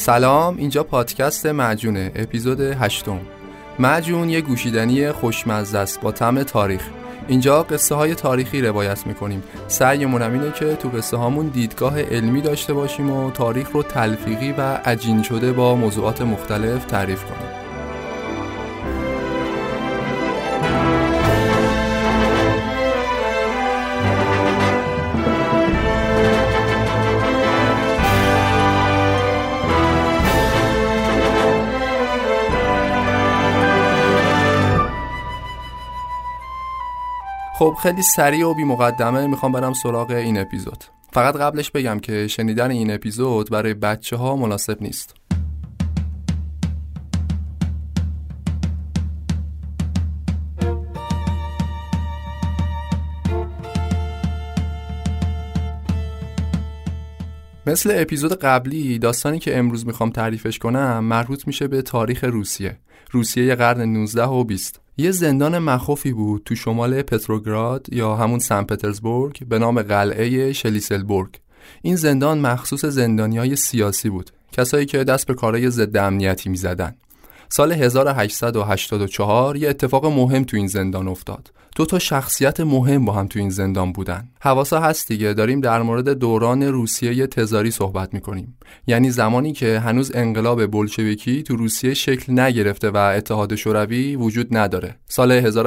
سلام، اینجا پادکست معجونه، اپیزود 8. معجون یه گوشیدنی خوشمزه است با طعم تاریخ. اینجا قصه های تاریخی روایت میکنیم. سعیمون اینه که تو قصه هامون دیدگاه علمی داشته باشیم و تاریخ رو تلفیقی و عجین شده با موضوعات مختلف تعریف کنیم. خب خیلی سریع و بی مقدمه میخوام برم سراغ این اپیزود. فقط قبلش بگم که شنیدن این اپیزود برای بچه ها مناسب نیست. مثل اپیزود قبلی، داستانی که امروز میخوام تعریفش کنم مربوط میشه به تاریخ روسیه قرن 19 و 20. یه زندان مخوفی بود تو شمال پتروگراد یا همون سن پترزبورگ به نام قلعه شلیسلبورگ. این زندان مخصوص زندانیای سیاسی بود، کسایی که دست به کارهای ضد امنیتی میزدن. سال 1884 یه اتفاق مهم تو این زندان افتاد. 2 شخصیت مهم با هم تو این زندان بودن. حواسا هست دیگه، داریم در مورد دوران روسیه تزاری صحبت میکنیم. یعنی زمانی که هنوز انقلاب بولشویکی تو روسیه شکل نگرفته و اتحاد شوروی وجود نداره. سال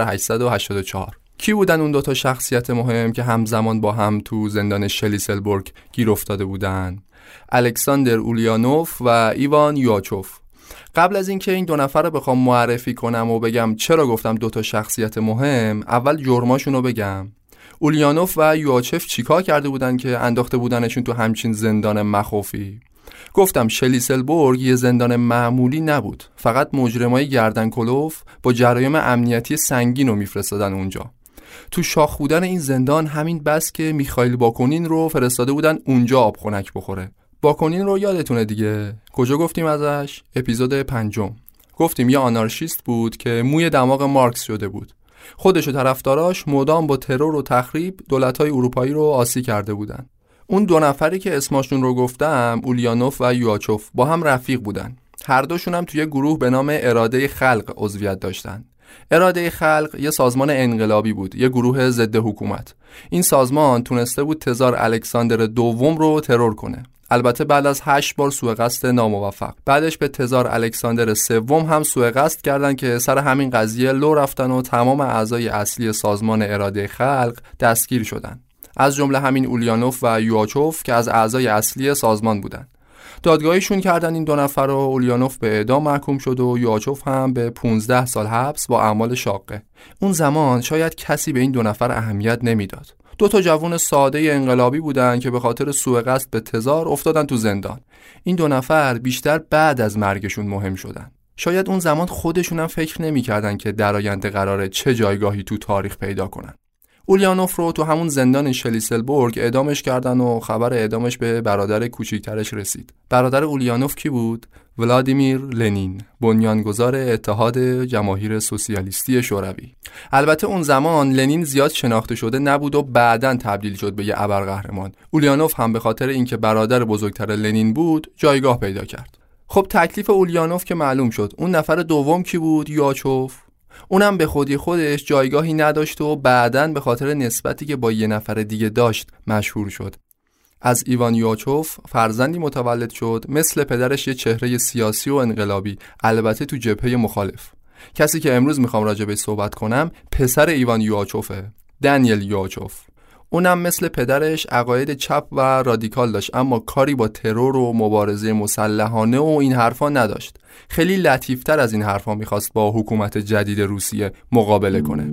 1884. کی بودن اون 2 شخصیت مهم که همزمان با هم تو زندان شلیسلبورگ گیر افتاده بودن؟ الکساندر اولیانوف و ایوان یواچوف. قبل از اینکه این 2 نفر رو بخوام معرفی کنم و بگم چرا گفتم 2 شخصیت مهم، اول جرماشون رو بگم. اولیانوف و یواچوف چیکار کرده بودن که انداخته بودنشون تو همچین زندان مخوفی؟ گفتم شلیسلبورگ یه زندان معمولی نبود، فقط مجرمای گردن کلوف با جرایم امنیتی سنگین رو میفرستادن اونجا. تو شاخ بودن این زندان همین بس که میخائیل باکونین رو فرستاده بودن اونجا آب خنک بخوره. باکونین رو یادتونه دیگه، کجا گفتیم ازش؟ اپیزود 5. گفتیم یه آنارشیست بود که موی دماغ مارکس شده بود. خودش و طرفداراش مدام با ترور و تخریب دولت‌های اروپایی رو آسی کرده بودن. اون 2 نفری که اسمشون رو گفتم، اولیانوف و یواچوف، با هم رفیق بودن. هر دوشون هم توی گروه به نام اراده خلق عضویت داشتن. اراده خلق یه سازمان انقلابی بود، یه گروه ضد حکومت. این سازمان تونسته بود تزار الکساندر دوم رو ترور کنه. البته بعد از 8 بار سوء قصد ناموفق. بعدش به تزار الکساندر سوم هم سوء قصد کردن که سر همین قضیه لو رفتن و تمام اعضای اصلی سازمان اراده خلق دستگیر شدن. از جمله همین اولیانوف و یواچوف که از اعضای اصلی سازمان بودن. دادگاهیشون کردن این 2 نفر و اولیانوف به اعدام محکوم شد و یواچوف هم به 15 سال حبس با اعمال شاقه. اون زمان شاید کسی به این 2 نفر اهمیت نمیداد. 2 جوون ساده انقلابی بودن که به خاطر سوء قصد به تزار افتادن تو زندان. این 2 نفر بیشتر بعد از مرگشون مهم شدن. شاید اون زمان خودشون هم فکر نمی‌کردن که در آینده قراره چه جایگاهی تو تاریخ پیدا کنن. اولیانوف رو تو همون زندان شلیسلبورگ اعدامش کردن و خبر اعدامش به برادر کوچیکترش رسید. برادر اولیانوف کی بود؟ ولادیمیر لنین، بنیانگذار اتحاد جماهیر سوسیالیستی شوروی. البته اون زمان لنین زیاد شناخته شده نبود و بعداً تبدیل شد به یه ابرقهرمان. اولیانوف هم به خاطر اینکه برادر بزرگتر لنین بود جایگاه پیدا کرد. خب تکلیف اولیانوف که معلوم شد. اون نفر دوم کی بود؟ یواچوف. اونم به خودی خودش جایگاهی نداشت و بعداً به خاطر نسبتی که با یه نفر دیگه داشت مشهور شد. از ایوان یواچوف فرزندی متولد شد مثل پدرش یه چهره سیاسی و انقلابی، البته تو جبهه مخالف. کسی که امروز میخوام راجع بهش صحبت کنم پسر ایوان یواچوفه، دانیل یواچوف. اونم مثل پدرش عقاید چپ و رادیکال داشت، اما کاری با ترور و مبارزه مسلحانه و این حرفا نداشت. خیلی لطیفتر از این حرفا میخواست با حکومت جدید روسیه مقابله کنه.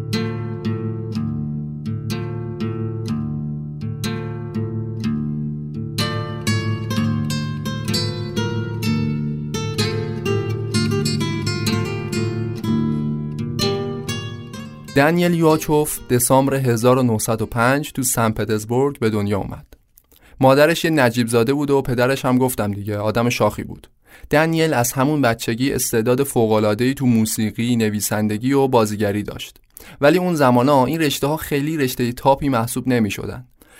دانیل یواچوف دسامبر 1905 تو سن پترزبورگ به دنیا اومد. مادرش یه نجیب زاده بود و پدرش هم گفتم دیگه آدم شاخی بود. دانیل از همون بچگی استعداد فوق‌العاده‌ای تو موسیقی، نویسندگی و بازیگری داشت. ولی اون زمانا این رشته‌ها خیلی رشته تاپی محسوب نمی‌شدن.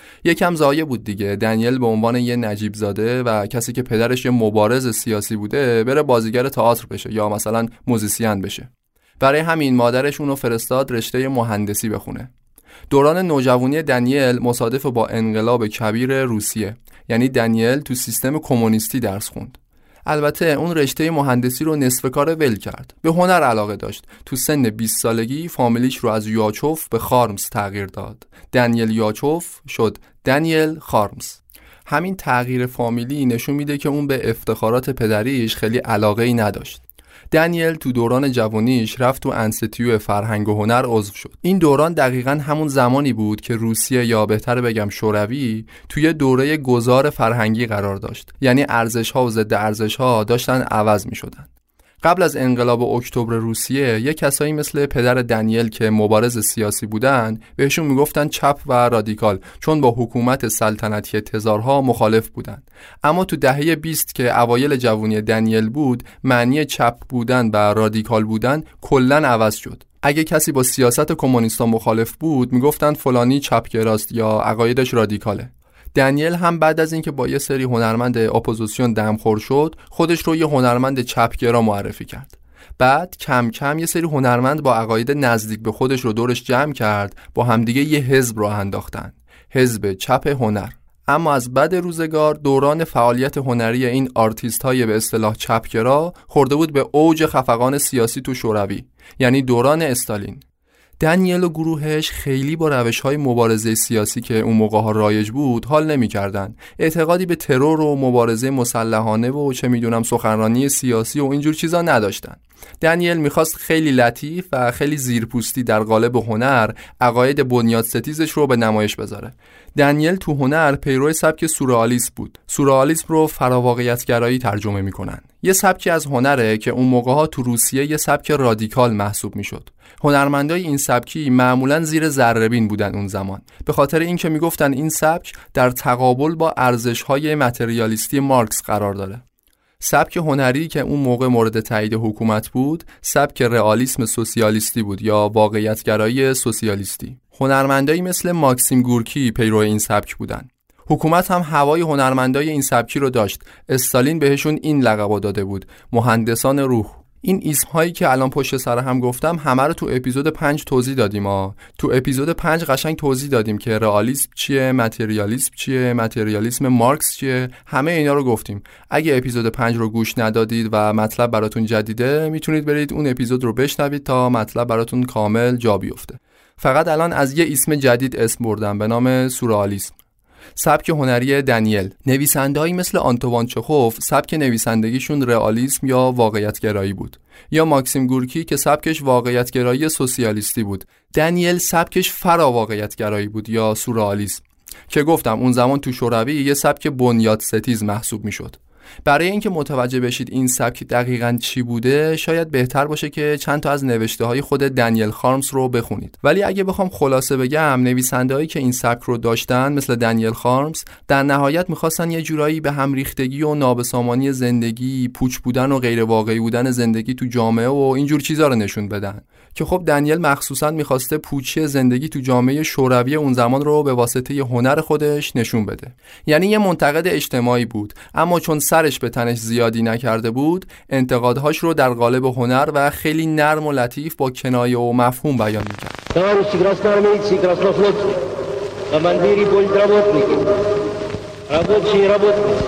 یکم ضایع بود دیگه دنیل به عنوان یه نجیب زاده و کسی که پدرش یه مبارز سیاسی بوده بره بازیگر تئاتر بشه یا مثلا موزیسین بشه. برای همین مادرش اونو فرستاد رشته مهندسی بخونه. دوران نوجوانی دنیل مصادف با انقلاب کبیر روسیه، یعنی دنیل تو سیستم کمونیستی درس خوند. البته اون رشته مهندسی رو نصف کار ول کرد. به هنر علاقه داشت. تو سن 20 سالگی فامیلیش رو از یاچوف به خارمز تغییر داد. دنیل یاچوف شد دنیل خارمز. همین تغییر فامیلی نشون میده که اون به افتخارات پدریش خیلی علاقه‌ای نداشت. دنیل تو دوران جوانیش رفت تو انستیتیو فرهنگ و هنر عضو شد. این دوران دقیقاً همون زمانی بود که روسیه یا بهتر بگم شوروی توی دوره گذار فرهنگی قرار داشت. یعنی ارزش‌ها و ضد ارزش‌ها داشتن عوض می‌شدن. قبل از انقلاب اکتبر روسیه یک کسایی مثل پدر دنیل که مبارز سیاسی بودن بهشون میگفتن چپ و رادیکال، چون با حکومت سلطنتی تزارها مخالف بودن. اما تو دهه 20 که اوایل جوانی دنیل بود، معنی چپ بودن و رادیکال بودن کلاً عوض شد. اگه کسی با سیاست کمونیستا مخالف بود میگفتن فلانی چپگراست یا عقایدش رادیکاله. دنیل هم بعد از اینکه با یه سری هنرمند اپوزیسیون دمخور شد، خودش رو یه هنرمند چپگرا معرفی کرد. بعد کم کم یه سری هنرمند با عقاید نزدیک به خودش رو دورش جمع کرد، با همدیگه یه حزب راه انداختن، حزب چپ هنر. اما از بعد روزگار دوران فعالیت هنری این آرتیست های به اصطلاح چپگرا خورده بود به اوج خفقان سیاسی تو شوروی، یعنی دوران استالین. دنیل و گروهش خیلی با روش‌های مبارزه سیاسی که اون موقع‌ها رایج بود حال نمی‌کردن. اعتقادی به ترور و مبارزه مسلحانه و چه میدونم سخنرانی سیاسی و اینجور چیزا نداشتن. دنیل میخواست خیلی لطیف و خیلی زیرپوستی در قالب هنر عقاید بنیادستیزش رو به نمایش بذاره. دنیل تو هنر پیرو سبک سورئالیسم بود. سورئالیسم رو فراواقعیت‌گرایی ترجمه میکنن. یه سبکی از هنره که اون موقع‌ها تو روسیه یه سبک رادیکال محسوب میشد. هنرمندای این سبکی معمولاً زیر ذره‌بین بودن اون زمان، به خاطر اینکه میگفتن این سبک در تقابل با ارزش‌های متریالیستی مارکس قرار داره. سبک هنری که اون موقع مورد تایید حکومت بود، سبک رئالیسم سوسیالیستی بود یا واقعیت‌گرایی سوسیالیستی. هنرمندایی مثل ماکسیم گورکی پیرو این سبک بودن. حکومت هم هوای هنرمندای این سبکی رو داشت. استالین بهشون این لقب داده بود، مهندسان روح. این اسم‌هایی که الان پشت سر هم گفتم همه رو تو اپیزود 5 توضیح دادیم. تو اپیزود 5 قشنگ توضیح دادیم که رئالیسم چیه، متریالیسم چیه، متریالیسم مارکس چیه، همه اینا رو گفتیم. اگه اپیزود 5 رو گوش ندادید و مطلب براتون جدیده، میتونید برید اون اپیزود رو بشنوید تا مطلب براتون کامل جا بیفته. فقط الان از یه اسم جدید اسم بردم به نام سورئالیسم. سبک هنری دنیل. نویسنده‌ای مثل آنتوان چخوف سبک نویسندگیشون رئالیسم یا واقعیت‌گرایی بود، یا ماکسیم گورکی که سبکش واقعیت‌گرایی سوسیالیستی بود. دنیل سبکش فراواقعیت‌گرایی بود یا سورئالیسم که گفتم اون زمان تو شوروی یه سبک بنیادستیز محسوب میشد. برای اینکه متوجه بشید این سبک دقیقاً چی بوده، شاید بهتر باشه که چند تا از نوشته‌های خود دنیل خارمز رو بخونید. ولی اگه بخوام خلاصه بگم، نویسنده‌هایی که این سبک رو داشتن مثل دنیل خارمز در نهایت می‌خواستن یه جورایی به هم ریختگی و نابسامانی زندگی، پوچ بودن و غیر واقعی بودن زندگی تو جامعه و اینجور چیزا رو نشون بدن. که خب دنیل مخصوصاً می‌خواسته پوچی زندگی تو جامعه شوروی اون زمان رو به واسطه هنر خودش نشون بده. یعنی یه منتقد اجتماعی بود، اما چون سرش به تنش زیادی نکرده بود، انتقادهاش رو در قالب هنر و خیلی نرم و لطیف با کنایه و مفهوم بیان می‌کرد. Товарищи красноармейцы и краснофлотцы, командиры политработники, рабочие и работницы,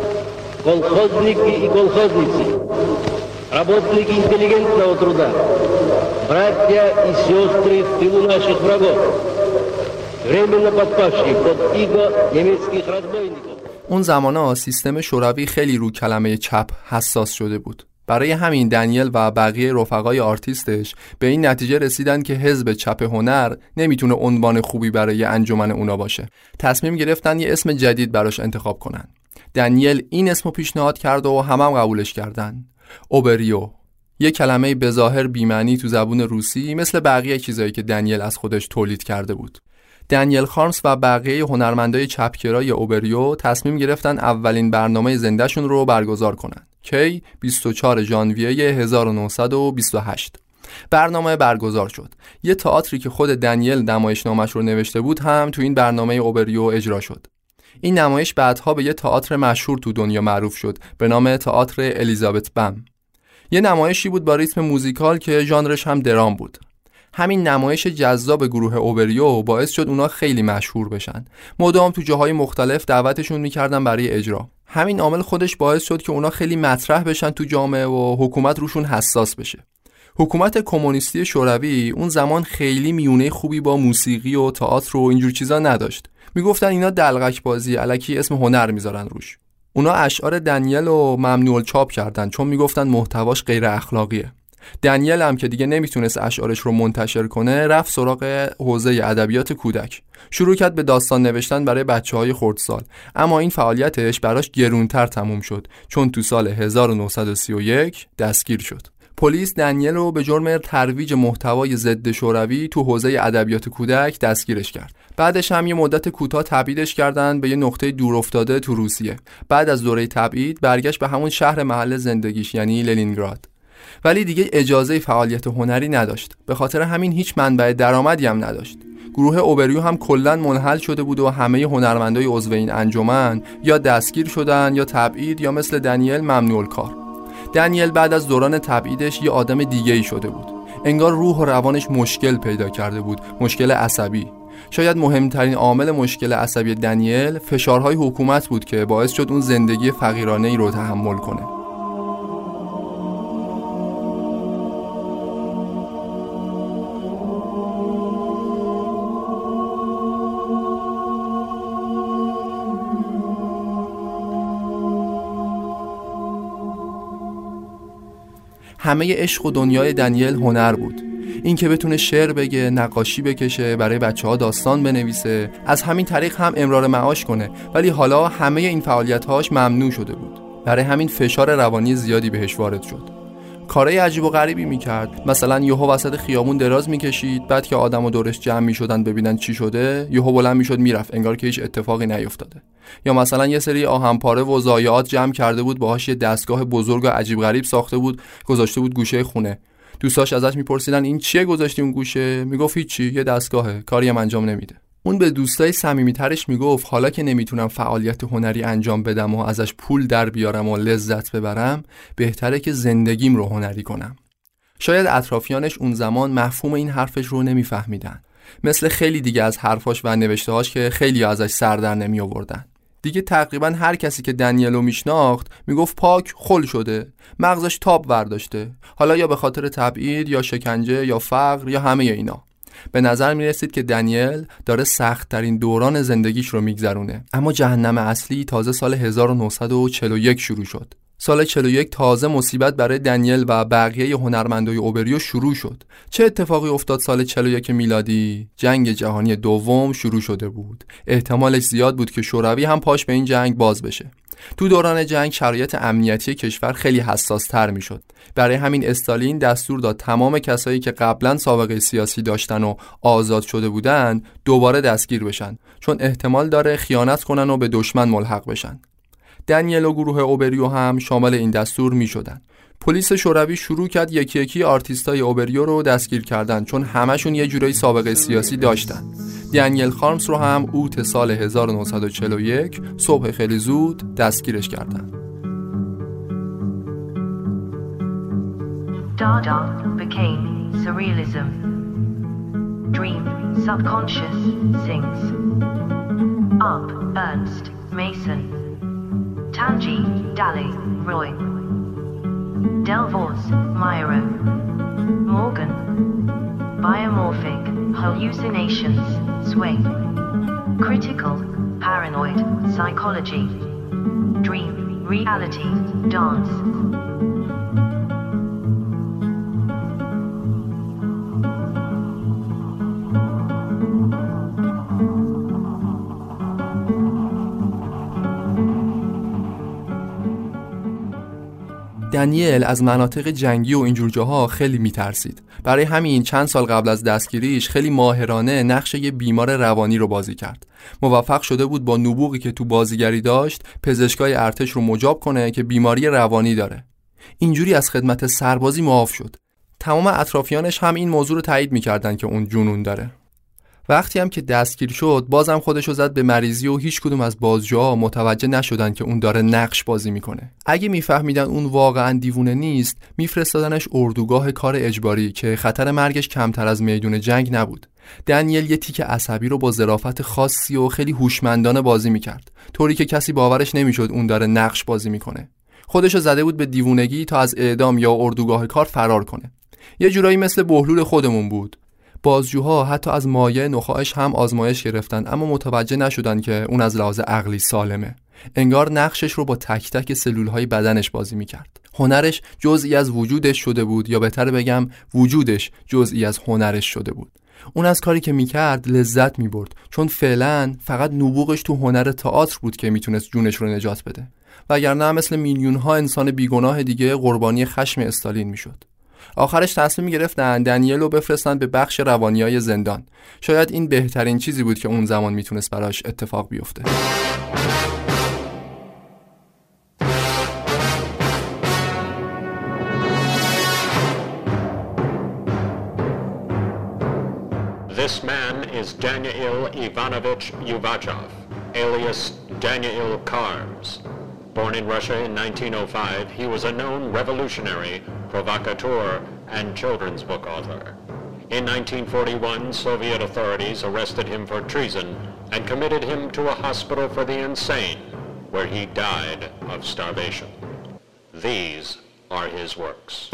колхозники и колхозницы, работники интеллигентного труда, братья и сестры в тылу наших врагов, временно подпавшие под иго немецких разбойников. اون زمانا سیستم شوروی خیلی رو کلمه چپ حساس شده بود. برای همین دنیل و بقیه رفقای آرتیستش به این نتیجه رسیدن که حزب چپ هنر نمیتونه عنوان خوبی برای انجمن اونا باشه. تصمیم گرفتن یه اسم جدید براش انتخاب کنن. دنیل این اسمو پیشنهاد کرد و همه قبولش کردن. اوبریو، یه کلمه به ظاهر بی‌معنی تو زبون روسی، مثل بقیه چیزایی که دنیل از خودش تولید کرده بود. دنیل خارمز و بقیه هنرمندای چپگرای اوبریو تصمیم گرفتن اولین برنامه زنده‌شون رو برگزار کنن. کی؟ 24 ژانویه 1928. برنامه برگزار شد. یه تئاتری که خود دنیل نمایشنامه‌اش رو نوشته بود هم تو این برنامه اوبریو اجرا شد. این نمایش بعدها به یه تئاتر مشهور تو دنیا معروف شد به نام تئاتر الیزابت بم. یه نمایشی بود با ریتم موزیکال که ژانرش هم درام بود. همین نمایش جذاب گروه اوبریو باعث شد اونا خیلی مشهور بشن. مدام تو جاهای مختلف دعوتشون میکردن برای اجرا. همین عامل خودش باعث شد که اونا خیلی مطرح بشن تو جامعه و حکومت روشون حساس بشه. حکومت کمونیستی شوروی اون زمان خیلی میونه خوبی با موسیقی و تئاتر و اینجور چیزا نداشت. میگفتن اینا دلغک بازی، الکی اسم هنر میذارن روش. اونا اشعار دنیل رو ممنوع الچاپ کردن چون میگفتن محتواش غیر اخلاقیه. دنیل هم که دیگه نمیتونست اشعارش رو منتشر کنه رفت سراغ حوزه ادبیات کودک. شروع کرد به داستان نوشتن برای بچه‌های خردسال، اما این فعالیتش براش گرونتر تموم شد چون تو سال 1931 دستگیر شد. پلیس دنیل رو به جرم ترویج محتوای ضد شوروی تو حوزه ادبیات کودک دستگیرش کرد. بعدش هم یه مدت کوتاه تبعیدش کردن به یه نقطه دور افتاده تو روسیه. بعد از دوره تبعید برگشت به همون شهر محل زندگیش یعنی لنینگراد. ولی دیگه اجازه فعالیت هنری نداشت. به خاطر همین هیچ منبع درآمدی هم نداشت. گروه اوبریو هم کلاً منحل شده بود و همه هنرمندای عضو این انجمن یا دستگیر شدن یا تبعید یا مثل دنیل ممنوع الکار. دنیل بعد از دوران تبعیدش یه آدم دیگه‌ای شده بود. انگار روح و روانش مشکل پیدا کرده بود، مشکل عصبی. شاید مهمترین عامل مشکل عصبی دنیل فشارهای حکومت بود که باعث شد اون زندگی فقیرانه‌ای رو تحمل کنه. همه عشق و دنیای دنیل هنر بود. این که بتونه شعر بگه، نقاشی بکشه، برای بچه‌ها داستان بنویسه، از همین طریق هم امرار معاش کنه. ولی حالا همه این فعالیت‌هاش ممنوع شده بود. برای همین فشار روانی زیادی بهش وارد شد. کارهای عجیب و غریبی میکرد. مثلا یهو وسط خیابون دراز میکشید، بعد که آدم‌ها دورش جمع میشدن ببینن چی شده، یهو بلند میشد میرفت انگار که هیچ اتفاقی نیفتاده. یا مثلا یه سری آهن‌پاره و ضایعات جمع کرده بود، باهاش یه دستگاه بزرگ و عجیب غریب ساخته بود، گذاشته بود گوشه خونه. دوستاش ازش میپرسیدن این چیه گذاشتی اون گوشه؟ میگفت هیچی، یه دستگاهه، کاری هم انجام نمیده. اون به دوستای صمیمیترش میگفت حالا که نمیتونم فعالیت هنری انجام بدم و ازش پول در بیارم و لذت ببرم، بهتره که زندگیم رو هنری کنم. شاید اطرافیانش اون زمان مفهوم این حرفش رو نمیفهمیدن، مثل خیلی دیگه از حرفاش و نوشته‌هاش که خیلی ازش سر در نمی آوردن. دیگه تقریبا هر کسی که دنیلو میشناخت میگفت پاک خل شده، مغزش تاب برداشته، حالا یا به خاطر تبعید یا شکنجه یا فقر یا همه اینا. به نظر می رسید که دنیل داره سخت ترین دوران زندگیش رو میگذرونه. اما جهنم اصلی تازه سال 1941 شروع شد. سال 41 تازه مصیبت برای دنیل و بقیه هنرمندای اوبریو شروع شد. چه اتفاقی افتاد سال 41 میلادی؟ جنگ جهانی دوم شروع شده بود. احتمالش زیاد بود که شوروی هم پاش به این جنگ باز بشه. تو دوران جنگ شرایط امنیتی کشور خیلی حساس تر می شد. برای همین استالین دستور داد تمام کسایی که قبلا سابقه سیاسی داشتن و آزاد شده بودن دوباره دستگیر بشن، چون احتمال داره خیانت کنن و به دشمن ملحق بشن. دنیل و گروه اوبریو هم شامل این دستور می شدن. پلیس شوروی شروع کرد یکی یکی آرتیستای اوبریو رو دستگیر کردن، چون همشون یه جورایی سابقه سیاسی داشتن. دنیل خارمز رو هم اوت سال 1941 صبح خیلی زود دستگیرش کردن. Dada became surrealism. Dream, subconscious, sings. Up, Ernst, Mason. Tanji, Daly, Roy. Delvaux, Myro. Morgan. Biomorphic, hallucinations, sway. Critical, paranoid, psychology. Dream, reality, dance. دنیل از مناطق جنگی و اینجور جاها خیلی میترسید. برای همین چند سال قبل از دستگیریش خیلی ماهرانه نقش یه بیمار روانی رو بازی کرد. موفق شده بود با نبوغی که تو بازیگری داشت پزشکای ارتش رو مجاب کنه که بیماری روانی داره. اینجوری از خدمت سربازی معاف شد. تمام اطرافیانش هم این موضوع رو تایید می‌کردن که اون جنون داره. وقتی هم که دستگیر شد بازم خودشو زد به مریضی و هیچ کدوم از بازجوها متوجه نشدن که اون داره نقش بازی میکنه. اگه میفهمیدن اون واقعا دیوونه نیست میفرستادنش اردوگاه کار اجباری که خطر مرگش کمتر از میدون جنگ نبود. دنیل یه تیک عصبی رو با ظرافت خاصی و خیلی هوشمندانه بازی میکرد، طوری که کسی باورش نمیشد اون داره نقش بازی میکنه. خودشو زده بود به دیوونگی تا از اعدام یا اردوگاه کار فرار کنه. یه جورایی مثل بهلول خودمون بود. بازجوها حتی از مایع نخاعش هم آزمایش گرفتن اما متوجه نشدن که اون از لحاظ عقلی سالمه. انگار نقشش رو با تک تک سلولهای بدنش بازی میکرد. هنرش جزئی از وجودش شده بود، یا بهتر بگم وجودش جزئی از هنرش شده بود. اون از کاری که میکرد لذت میبرد، چون فعلا فقط نبوغش تو هنر تئاتر بود که میتونست جونش رو نجات بده، وگرنه مثل میلیون‌ها انسان بیگناه دیگه قربانی خشم استالین میشد. آخرش تصمیم گرفتن دنیل رو بفرستن به بخش روانیای زندان. شاید این بهترین چیزی بود که اون زمان میتونست براش اتفاق بیفته. This man is Daniil Ivanovich Yuvachov, alias Daniil Karms. Born in Russia in 1905, he was a known revolutionary, provocateur, and children's book author. In 1941, Soviet authorities arrested him for treason and committed him to a hospital for the insane, where he died of starvation. These are his works.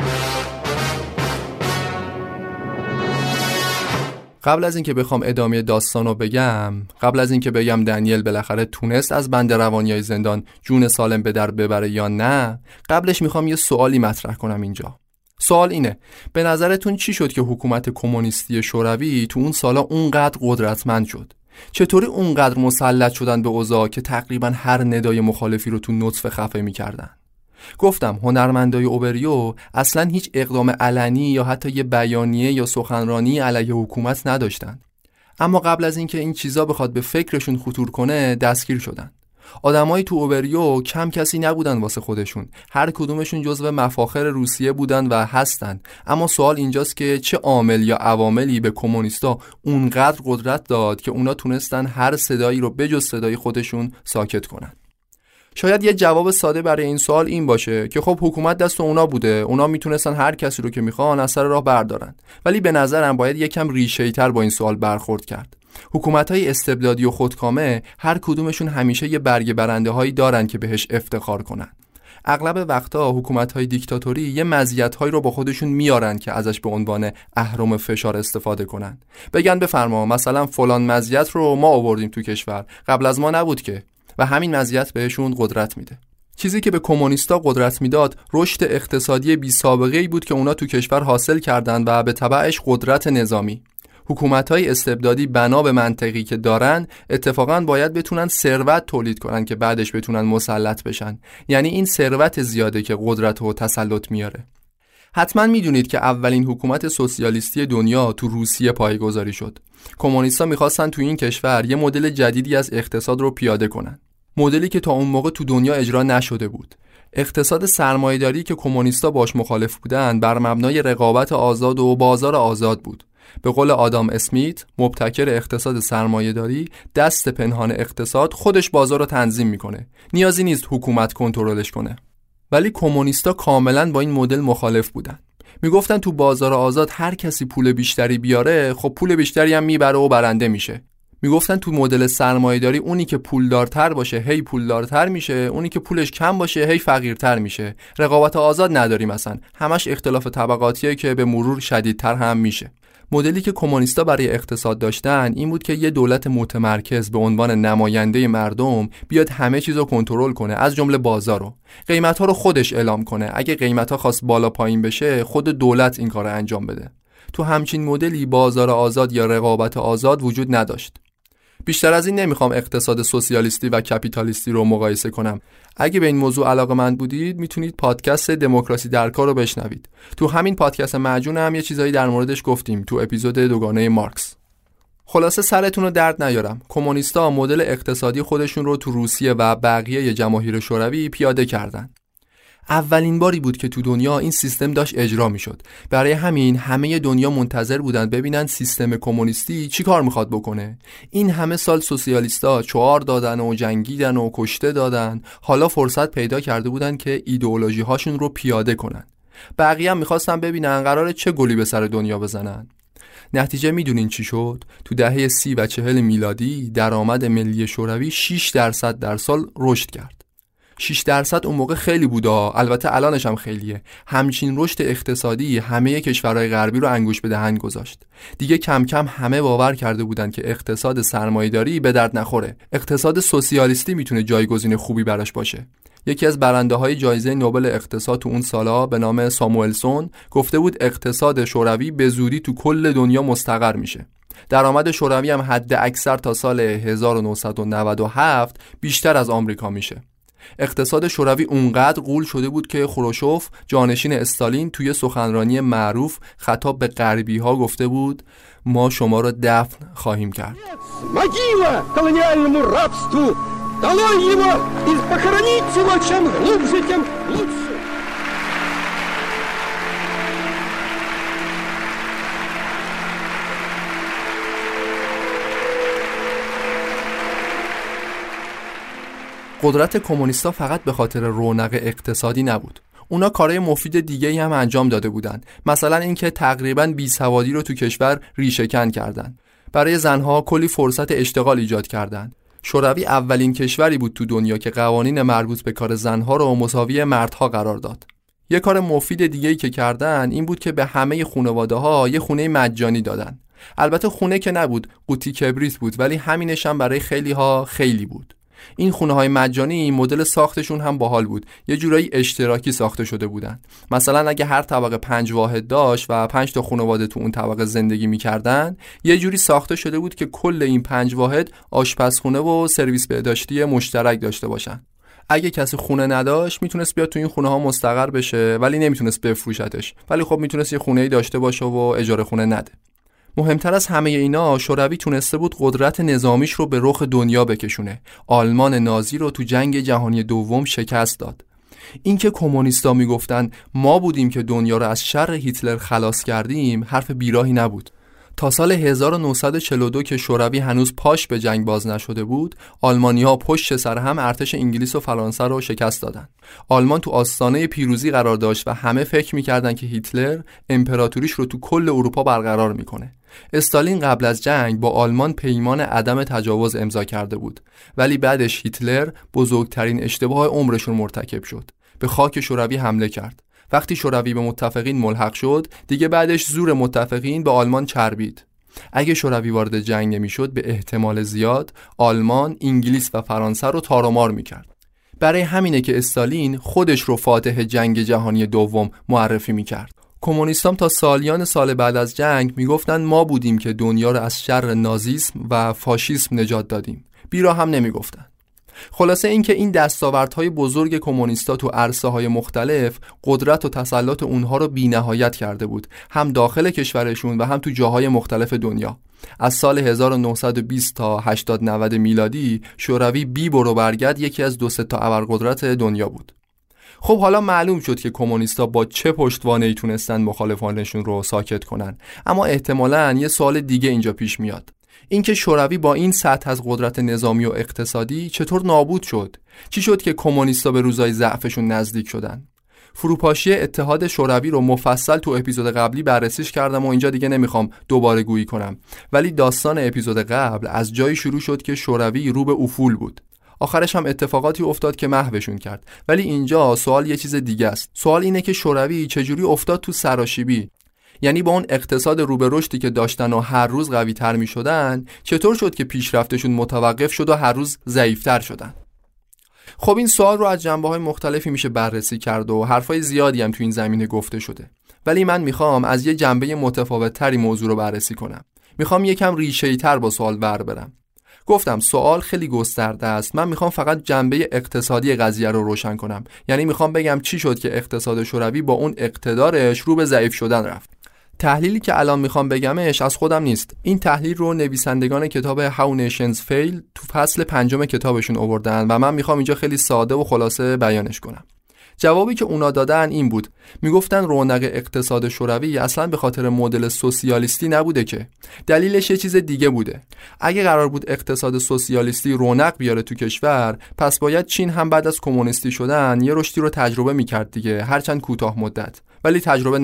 قبل از اینکه بخوام ادامه داستانو بگم، قبل از اینکه بگم دنیل بالاخره تونست از بند روانیای زندان جون سالم به در ببره یا نه، قبلش میخوام یه سوالی مطرح کنم اینجا. سوال اینه: به نظرتون چی شد که حکومت کمونیستی شوروی تو اون سالا اونقدر قدرتمند شد؟ چطوری اونقدر مسلط شدن به اوضاع که تقریبا هر ندای مخالفی رو تو نطفه خفه میکردن؟ گفتم هنرمندای اوبریو اصلا هیچ اقدام علنی یا حتی یه بیانیه یا سخنرانی علیه حکومت نداشتن، اما قبل از اینکه این چیزا بخواد به فکرشون خطور کنه دستگیر شدن. آدمایی تو اوبریو کم کسی نبودن واسه خودشون، هر کدومشون جزو مفاخر روسیه بودن و هستن. اما سوال اینجاست که چه عامل یا عواملی به کمونیستا اونقدر قدرت داد که اونا تونستن هر صدایی رو بجز صدای خودشون ساکت کنن؟ شاید یه جواب ساده برای این سوال این باشه که خب حکومت دست اونا بوده، اونا میتونستن هر کسی رو که میخوان از سر راه بردارن. ولی به نظرم باید یکم ریشه‌ای‌تر با این سوال برخورد کرد. حکومت‌های استبدادی و خودکامه هر کدومشون همیشه یه برگ برنده‌هایی دارن که بهش افتخار کنن. اغلب وقتا حکومت‌های دیکتاتوری یه مزیت‌هایی رو با خودشون میارن که ازش به عنوان اهرم فشار استفاده کنن. بگن بفرما مثلا فلان مزیت رو ما آوردیم تو کشور، قبل از ما نبود که، و همین مزیت بهشون قدرت میده. چیزی که به کمونیستا قدرت میداد رشد اقتصادی بی سابقه‌ای بود که اونا تو کشور حاصل کردن و به تبعش قدرت نظامی. حکومت‌های استبدادی بنا به منطقی که دارن اتفاقاً باید بتونن ثروت تولید کنن که بعدش بتونن مسلط بشن. یعنی این ثروت زیاده که قدرت و تسلط میاره. حتما میدونید که اولین حکومت سوسیالیستی دنیا تو روسیه پایه‌گذاری شد. کمونیست‌ها می‌خواستن تو این کشور یه مدل جدیدی از اقتصاد رو پیاده کنن. مدلی که تا اون موقع تو دنیا اجرا نشده بود. اقتصاد سرمایه‌داری که کمونیست‌ها باش مخالف بودن بر مبنای رقابت آزاد و بازار آزاد بود. به قول آدام اسمیت، مبتکر اقتصاد سرمایه‌داری، دست پنهان اقتصاد خودش بازار رو تنظیم میکنه. نیازی نیست حکومت کنترلش کنه. ولی کمونیستا کاملا با این مدل مخالف بودن. میگفتن تو بازار آزاد هر کسی پول بیشتری بیاره، خب پول بیشتری هم میبره و برنده میشه. میگفتن تو مدل سرمایه‌داری اونی که پولدارتر باشه هی پولدارتر میشه، اونی که پولش کم باشه هی فقیرتر میشه. رقابت آزاد نداریم مثلا، همش اختلاف طبقاتیه که به مرور شدیدتر هم میشه. مدلی که کمونیستا برای اقتصاد داشتن این بود که یه دولت متمرکز به عنوان نماینده مردم بیاد همه چیزو کنترل کنه، از جمله بازارو. قیمت‌ها رو خودش اعلام کنه. اگه قیمت‌ها خواست بالا پایین بشه، خود دولت این کارو انجام بده. تو همچین مدلی بازار آزاد یا رقابت آزاد وجود نداشت. بیشتر از این نمیخوام اقتصاد سوسیالیستی و کپیتالیستی رو مقایسه کنم. اگه به این موضوع علاقه‌مند بودید میتونید پادکست دموکراسی در کار رو بشنوید. تو همین پادکست معجون هم یه چیزایی در موردش گفتیم تو اپیزود دوگانه مارکس. خلاصه سرتون رو درد نیارم. کمونیستا مدل اقتصادی خودشون رو تو روسیه و بقیه جماهیر شوروی پیاده کردن. اولین باری بود که تو دنیا این سیستم داشت اجرا میشد. برای همین همه دنیا منتظر بودن ببینن سیستم کمونیستی چی کار میخواد بکنه. این همه سال سوسیالیستا چوار دادن و جنگیدن و کشته دادن، حالا فرصت پیدا کرده بودن که ایدئولوژی هاشون رو پیاده کنن. بقیه هم میخواستن ببینن قراره چه گلی به سر دنیا بزنن. نتیجه میدونین چی شد؟ تو دهه 30 و 40 میلادی درآمد ملی شوروی 6% در سال رشد کرد. 6% اون موقع خیلی بوده، البته الانش هم خیلیه. همچین رشد اقتصادی همه کشورهای غربی رو انگوش به دهن گذاشت. دیگه کم کم همه باور کرده بودن که اقتصاد سرمایه‌داری به درد نخوره. اقتصاد سوسیالیستی میتونه جایگزین خوبی براش باشه. یکی از برنده‌های جایزه نوبل اقتصاد تو اون سالا به نام ساموئلسون گفته بود اقتصاد شوروی به زودی تو کل دنیا مستقر میشه. درآمد شوروی هم حد اکثر تا سال 1997 بیشتر از آمریکا میشه. اقتصاد شوروی اونقدر غول شده بود که خروشوف جانشین استالین توی سخنرانی معروف خطاب به غربی‌ها گفته بود ما شما را دفن خواهیم کرد. Могила колониальному рабству! Долой его! И похоронить его чем глубже, тем лучше! قدرت کمونیستا فقط به خاطر رونق اقتصادی نبود. اونا کارهای مفید دیگه‌ای هم انجام داده بودن. مثلا اینکه تقریباً بیسوادی رو تو کشور ریشه‌کن کردن. برای زنها کلی فرصت اشتغال ایجاد کردن. شوروی اولین کشوری بود تو دنیا که قوانین مربوط به کار زنها رو مساوی مردها قرار داد. یه کار مفید دیگه‌ای که کردن این بود که به همه خانواده‌ها یه خونه مجانی دادن. البته خونه که نبود، قوطی کبریت بود، ولی همینش هم برای خیلی‌ها خیلی بود. این خونه‌های مجانی مدل ساختشون هم باحال بود. یه جورایی اشتراکی ساخته شده بودن. مثلا اگه هر طبقه 5 واحد داشت و 5 تا خانواده تو اون طبقه زندگی می‌کردن، یه جوری ساخته شده بود که کل این 5 واحد آشپزخونه و سرویس بهداشتی مشترک داشته باشن. اگه کسی خونه نداشت میتونست بیاد تو این خونه‌ها مستقر بشه، ولی نمیتونست بفروشتش. ولی خب میتونست یه خونه‌ای داشته باشه و اجاره خونه نده. مهمتر از همه اینا، شوروی تونسته بود قدرت نظامیش رو به رخ دنیا بکشونه. آلمان نازی رو تو جنگ جهانی دوم شکست داد. اینکه کمونیستا میگفتن ما بودیم که دنیا رو از شر هیتلر خلاص کردیم، حرف بیراهی نبود. تا سال 1942 که شوروی هنوز پاش به جنگ باز نشده بود، آلمانی‌ها پشت سر هم ارتش انگلیس و فرانسه رو شکست دادن. آلمان تو آستانه پیروزی قرار داشت و همه فکر می‌کردن که هیتلر امپراتوریش رو تو کل اروپا برقرار می‌کنه. استالین قبل از جنگ با آلمان پیمان عدم تجاوز امضا کرده بود، ولی بعدش هیتلر بزرگترین اشتباه عمرش رو مرتکب شد. به خاک شوروی حمله کرد. وقتی شوروی به متفقین ملحق شد، دیگه بعدش زور متفقین به آلمان چربید. اگه شوروی وارد جنگ نمیشد، به احتمال زیاد آلمان، انگلیس و فرانسه رو تار و مار میکرد. برای همینه که استالین خودش رو فاتح جنگ جهانی دوم معرفی میکرد. کمونیستام تا سالیان سال بعد از جنگ میگفتن ما بودیم که دنیا رو از شر نازیسم و فاشیسم نجات دادیم. بیرا هم نمیگفتن. خلاصه اینکه این دستاوردهای بزرگ کمونیستا تو عرصه‌های مختلف قدرت و تسلط اونها رو بی‌نهایت کرده بود، هم داخل کشورشون و هم تو جاهای مختلف دنیا. از سال 1920 تا 80-90 میلادی شوروی بی برو برگرد یکی از 2-3 تا ابرقدرت دنیا بود. خب حالا معلوم شد که کمونیستا با چه پشتوانه‌ای تونستن مخالفانشون رو ساکت کنن، اما احتمالاً یه سوال دیگه اینجا پیش میاد. اینکه شوروی با این سطح از قدرت نظامی و اقتصادی چطور نابود شد؟ چی شد که کمونیستا به روزای ضعفشون نزدیک شدن؟ فروپاشی اتحاد شوروی رو مفصل تو اپیزود قبلی بررسیش کردم و اینجا دیگه نمیخوام دوباره گویی کنم، ولی داستان اپیزود قبل از جایی شروع شد که شوروی رو به افول بود. آخرش هم اتفاقاتی افتاد که محوشون کرد. ولی اینجا سوال یه چیز دیگه است. سوال اینه که شوروی چجوری افتاد تو سراشیبی؟ یعنی با اون اقتصاد رو به رشدی که داشتن و هر روز قوی تر می شدن، چطور شد که پیشرفتشون متوقف شد و هر روز ضعیفتر شدن؟ خب این سوال رو از جنبه‌های مختلفی میشه بررسی کرد و حرفای زیادی هم تو این زمینه گفته شده. ولی من میخوام از یه جنبه متفاوت‌تری موضوع رو بررسی کنم. میخوام یکم ریشه‌ای‌تر با سوال برم. گفتم سوال خیلی گسترده است. من میخوام فقط جنبه اقتصادی قضیه رو روشن کنم. یعنی میخوام بگم چی شد که اقتصاد شوروی با اون اقتدارش رو به ضعیف شدن رفت. تحلیلی که الان میخوام بگمش از خودم نیست. این تحلیل رو نویسندگان کتاب How Nations Fail تو فصل 5 کتابشون آوردن و من میخوام اینجا خیلی ساده و خلاصه بیانش کنم. جوابی که اونا دادن این بود. میگفتن رونق اقتصاد شوروی اصلا به خاطر مدل سوسیالیستی نبوده که. دلیلش یه چیز دیگه بوده. اگه قرار بود اقتصاد سوسیالیستی رونق بیاره تو کشور، پس باید چین هم بعد از کمونیستی شدن یه رشدی رو تجربه میکرد دیگه، هرچند کوتاه مدت. ولی تجربه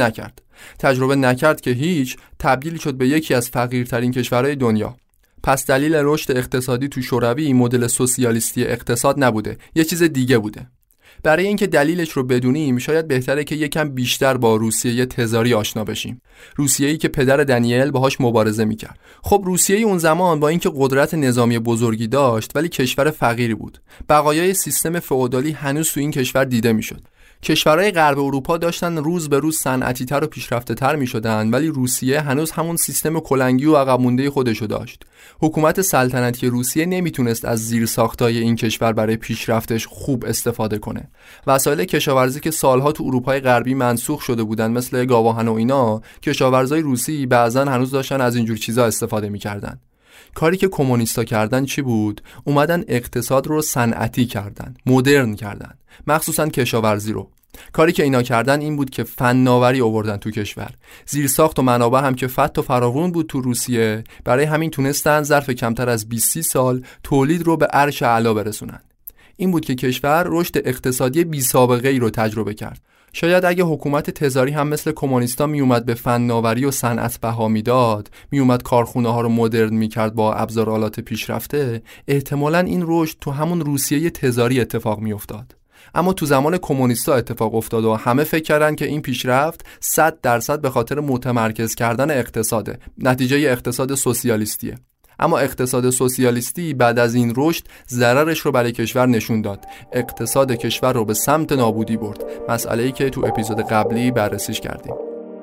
نکرد که هیچ، تبدیل شد به یکی از فقیرترین کشورهای دنیا. پس دلیل رشد اقتصادی تو شوروی مدل سوسیالیستی اقتصاد نبوده، یه چیز دیگه بوده. برای اینکه دلیلش رو بدونیم شاید بهتره که یکم بیشتر با روسیه تزاری آشنا بشیم. روسیه‌ای که پدر دانیل باهاش مبارزه میکرد. خب روسیه اون زمان با اینکه قدرت نظامی بزرگی داشت ولی کشور فقیری بود. بقایای سیستم فئودالی هنوز تو این کشور دیده میشد. کشورهای غرب اروپا داشتن روز به روز صنعتی‌تر و پیشرفته‌تر می‌شدن، ولی روسیه هنوز همون سیستم کلنگی و عقب مونده خودشو داشت. حکومت سلطنتی روسیه نمیتونست از زیرساختای این کشور برای پیشرفتش خوب استفاده کنه. وسایل کشاورزی که سالها تو اروپای غربی منسوخ شده بودن مثل گاوآهن و اینا، کشاورزای روسی بعضن هنوز داشتن از اینجور چیزا استفاده می‌کردن. کاری که کمونیستا کردن چی بود؟ اومدن اقتصاد رو صنعتی کردن، مدرن کردن، مخصوصا کشاورزی رو. کاری که اینا کردن این بود که فناوری آوردن تو کشور. زیرساخت و منابع هم که فت و فراوون بود تو روسیه، برای همین تونستن ظرف کمتر از 20 سال تولید رو به عرش اعلا برسونن. این بود که کشور رشد اقتصادی بی سابقه ای رو تجربه کرد. شاید اگه حکومت تزاری هم مثل کمونیستا می اومد به فناوری و صنعت بها میداد، می اومد کارخونه ها رو مدرن میکرد با ابزارآلات پیشرفته، احتمالاً این رشد تو همون روسیه تزاری اتفاق می افتاد. اما تو زمان کمونیستا اتفاق افتاد و همه فکر کردن که این پیشرفت 100% به خاطر متمرکز کردن اقتصاده، نتیجه اقتصاد سوسیالیستیه. اما اقتصاد سوسیالیستی بعد از این رشد ضررش رو برای کشور نشون داد. اقتصاد کشور رو به سمت نابودی برد، مسئله‌ای که تو اپیزود قبلی بررسیش کردیم.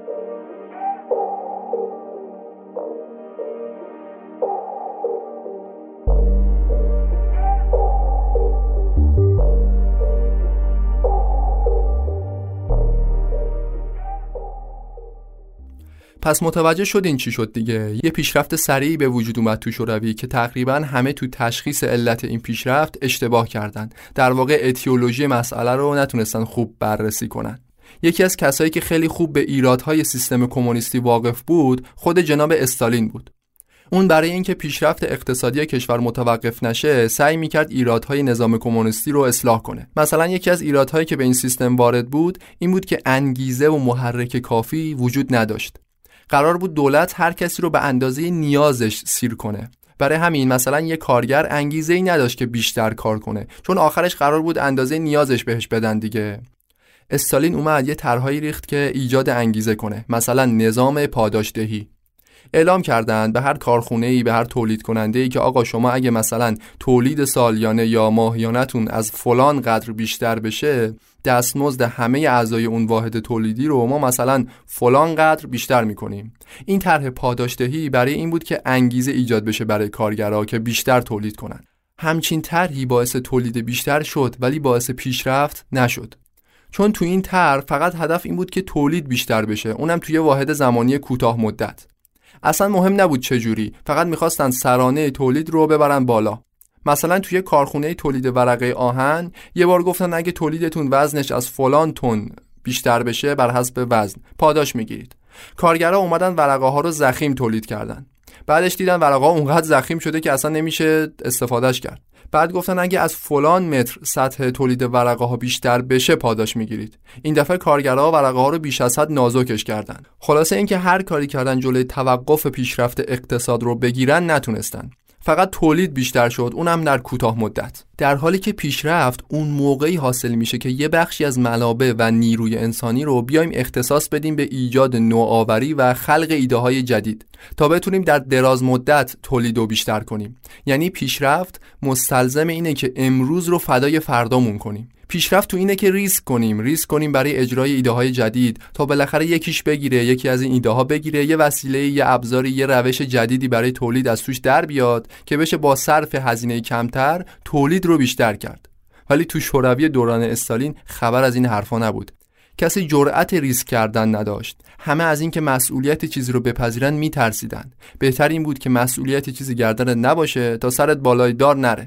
پس متوجه شدین چی شد دیگه؟ یه پیشرفت سریعی به وجود اومد تو شوروی که تقریباً همه تو تشخیص علت این پیشرفت اشتباه کردن. در واقع اتیولوژی مسئله رو نتونستن خوب بررسی کنن. یکی از کسایی که خیلی خوب به ایرادهای سیستم کمونیستی واقف بود، خود جناب استالین بود. اون برای اینکه پیشرفت اقتصادی کشور متوقف نشه، سعی میکرد ایرادهای نظام کمونیستی رو اصلاح کنه. مثلا یکی از ایرادهایی که به این سیستم وارد بود، این بود که انگیزه و محرک کافی وجود نداشت. قرار بود دولت هر کسی رو به اندازه نیازش سیر کنه. برای همین مثلا یه کارگر انگیزه‌ای نداشت که بیشتر کار کنه، چون آخرش قرار بود اندازه نیازش بهش بدن دیگه. استالین اومد یه طرحی ریخت که ایجاد انگیزه کنه، مثلا نظام پاداشدهی. اعلام کردند به هر کارخونه‌ای، به هر تولید کننده‌ای که آقا شما اگه مثلا تولید سالیانه یا ماهیانه‌تون از فلان قدر بیشتر بشه، دستمزد همه اعضای اون واحد تولیدی رو ما مثلا فلان قدر بیشتر می‌کنیم. این طرح پاداشدهی برای این بود که انگیزه ایجاد بشه برای کارگرها که بیشتر تولید کنن. همچین طرحی باعث تولید بیشتر شد ولی باعث پیشرفت نشد. چون تو این طرح فقط هدف این بود که تولید بیشتر بشه، اونم توی واحد زمانی کوتاه مدت. اصلا مهم نبود چه جوری، فقط می‌خواستن سرانه تولید رو ببرن بالا. مثلا توی کارخونه تولید ورقه آهن یه بار گفتن اگه تولیدتون وزنش از فلان تن بیشتر بشه بر حسب وزن پاداش میگیرید. کارگرها اومدن ورقه ها رو ضخیم تولید کردن. بعدش دیدن ورقه ها اونقدر ضخیم شده که اصلا نمیشه استفادهش کرد. بعد گفتن اگه از فلان متر سطح تولید ورقه ها بیشتر بشه پاداش میگیرید. این دفعه کارگرها ورقه ها رو بیش از حد نازکش کردن. خلاصه اینکه هر کاری کردن جلوی توقف پیشرفت اقتصاد رو بگیرن نتونستن. فقط تولید بیشتر شد، اونم در کوتاه مدت. در حالی که پیشرفت اون موقعی حاصل میشه که یه بخشی از منابع و نیروی انسانی رو بیایم اختصاص بدیم به ایجاد نوآوری و خلق ایده‌های جدید تا بتونیم در دراز مدت تولید رو بیشتر کنیم. یعنی پیشرفت مستلزم اینه که امروز رو فدای فردامون کنیم. پیشرفت تو اینه که ریسک کنیم برای اجرای ایده‌های جدید تا بالاخره یکیش بگیره، یکی از این ایده‌ها بگیره، یه وسیله، یه ابزاری، یه روش جدیدی برای تولید از توش در بیاد که بشه با صرف هزینه کمتر تولید رو بیشتر کرد. ولی تو شوروی دوران استالین خبر از این حرفا نبود. کسی جرأت ریسک کردن نداشت. همه از این که مسئولیت چیزی رو بپذیرن میترسیدن. بهتر این بود که مسئولیت چیزی گردنت نباشه تا سرت بالای دار نره.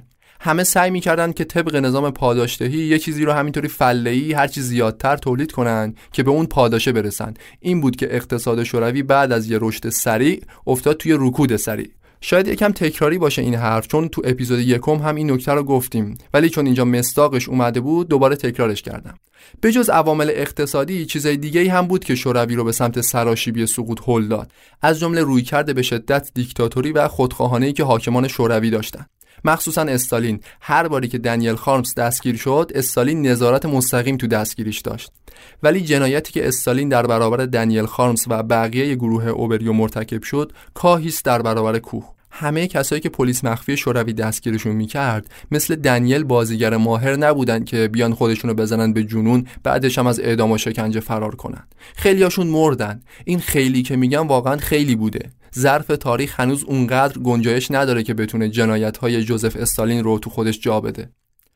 همه سعی می‌کردن که طبق نظام پاداشدهی یه چیزی رو همینطوری فله‌ای هر چی زیادتر تولید کنن که به اون پاداشه برسن. این بود که اقتصاد شوروی بعد از یه رشد سریع افتاد توی رکود سریع. شاید یکم تکراری باشه این حرف، چون تو اپیزود یکم هم این نکته رو گفتیم، ولی چون اینجا مصداقش اومده بود دوباره تکرارش کردم. به جز عوامل اقتصادی چیزای دیگه‌ای هم بود که شوروی رو به سمت سراشیبی سقوط هل داد، از جمله رویکرد به شدت دیکتاتوری و خودخواهانه‌ای که حاکمان شوروی داشتن. مخصوصا استالین. هر باری که دنیل خارمز دستگیر شد، استالین نظارت مستقیم تو دستگیریش داشت. ولی جنایتی که استالین در برابر دنیل خارمز و بقیه گروه اوبریو مرتکب شد، کاهیست در برابر کوه. همه کسایی که پلیس مخفی شوروی دستگیرشون میکرد مثل دنیل بازیگر ماهر نبودن که بیان خودشونو بزنن به جنون بعدش هم از اعدام و شکنجه فرار کنن. خیلیاشون مردن. این خیلی که میگم واقعا خیلی بوده. ظرف تاریخ هنوز اونقدر گنجایش نداره که بتونه جنایت‌های جوزف استالین رو تو خودش جا بده.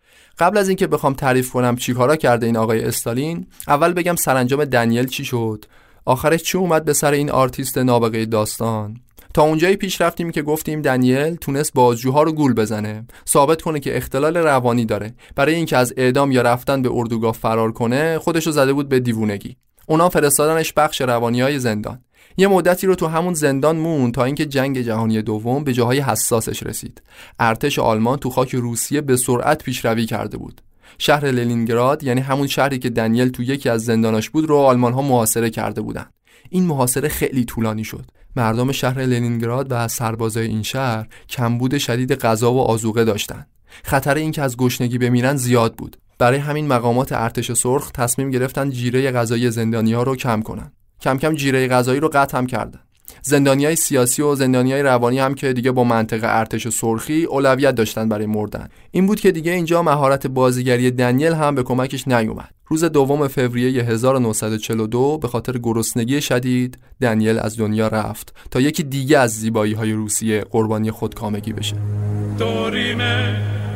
قبل از اینکه بخوام تعریف کنم چیکارا کرده این آقای استالین، اول بگم سرانجام دنیل چی شد؟ آخرش چی اومد به سر این آرتیست نابغه داستان؟ تا اونجایی پیش رفتیم که گفتیم دنیل تونست بازجوها رو گول بزنه، ثابت کنه که اختلال روانی داره. برای اینکه از اعدام یا رفتن به اردوگاه فرار کنه، خودشو زده بود به دیوونگی. اونا فرستادنش بخش روانیای زندان. یه مدتی رو تو همون زندان مون تا اینکه جنگ جهانی دوم به جاهای حساسش رسید. ارتش آلمان تو خاک روسیه به سرعت پیشروی کرده بود. شهر لنینگراد، یعنی همون شهری که دنیل تو یکی از زنداناش بود، رو آلمان‌ها محاصره کرده بودن. این محاصره خیلی طولانی شد. مردم شهر لنینگراد و سربازای این شهر کمبود شدید غذا و آذوقه داشتن. خطر اینکه از گشنگی بمیرن زیاد بود. برای همین مقامات ارتش سرخ تصمیم گرفتن جیره غذایی زندانی‌ها رو کم کنن. کم کم جیره غذایی رو قطع هم کردن. زندانیای سیاسی و زندانیای روانی هم که دیگه با منطقه ارتش سرخی اولویت داشتن برای مردن. این بود که دیگه اینجا مهارت بازیگری دنیل هم به کمکش نیومد. روز 2 فوریه 1942 به خاطر گرسنگی شدید دنیل از دنیا رفت تا یکی دیگه از زیبایی‌های روسیه قربانی خودکامگی بشه. دوریم